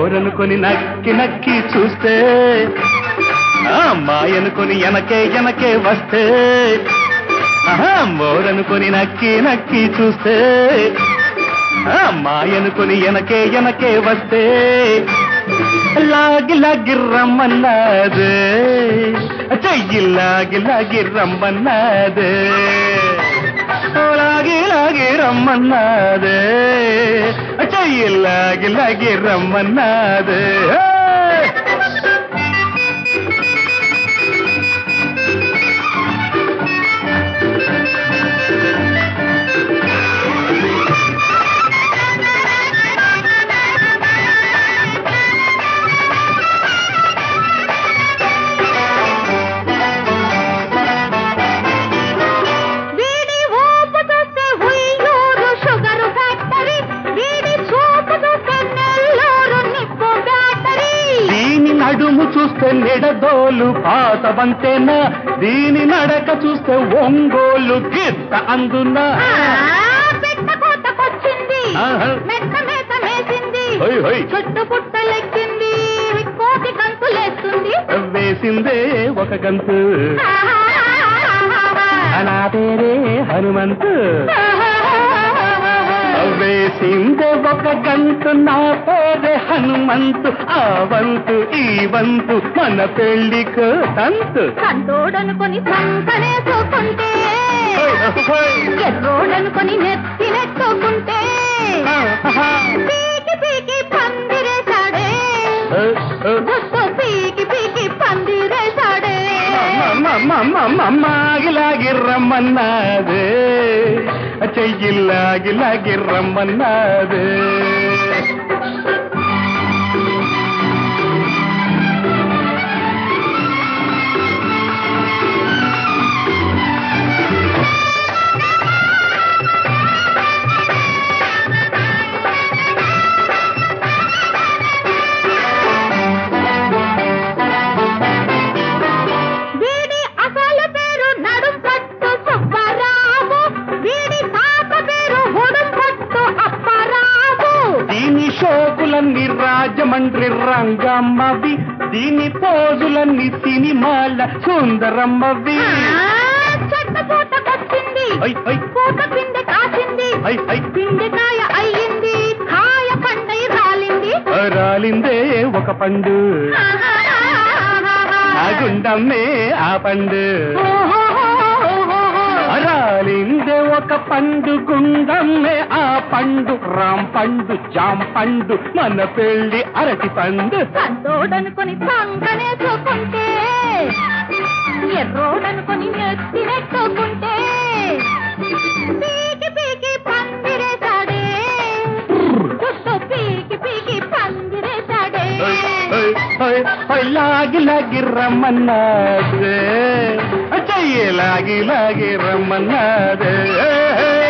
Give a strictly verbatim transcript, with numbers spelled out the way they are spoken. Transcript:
మోరనుకొని నక్కి నక్కి చూస్తే మాయనుకొని ఎనకే ఎనకే వస్తే మోరనుకొని నక్కి నక్కి చూస్తే మాయనుకొని ఎనకే ఎనకే వస్తే లాగి లాగి రమ్మన్నదే చెయ్యి లాగి లాగి రమ్మన్నదే లాగి లాగి రమ్మన్నదే చెయ్యి లాగి లాగి రమ్మన్నదే నడుము చూస్తే నిడదోలు పాత వంతేనా దీని నడక చూస్తే ఒంగోలు గిత్త అందునా చుట్టు పుట్టలెక్కింది కోటి గంతులేస్తుంది వేసిందే ఒక గంతు నా పేరే హనుమంతు వేసిందే ఒక గంతు నా పేరే హనుమంతు ఆ వంతు ఈ వంతు మన పెళ్లికు తంతు కంటోడనుకొని సంకనేసుకుంటే ఎర్రోడనుకొని నెత్తి నెట్టుకుంటే పీకి పీకి పందిరేశాడే గుట్టు పీకి పీకి పందిరేశాడే మాగిలాగి రమ్మన్నదే చెయ్యిలాగి లాగి రమ్మన్నదే షోకులన్నీ రాజమండ్రి రంగమ్మవి దీని పోజులన్నీ సినిమాల సుందరమ్మవి పిండికాయ అయ్యింది కాయ పండై రాలింది రాలిందే ఒక పండు ఆ గుండమ్మే ఆ పండు రాలిందే ఒక పండు గుండమ్మే ఆ పండు రామ్ పండు జామ్ పండు మన పెళ్లి అరటి పండు కంటోడనుకొని సంకనేసుకుంటే ఎర్రోడనుకొని నెత్తి నెట్టుకుంటే పీకి పీకి పందిరేశాడే గుట్టు పీకి పీకి పందిరేశాడే లాగి లాగి రమ్మన్నదే చెయ్యి లాగి లాగి రమ్మన్నదే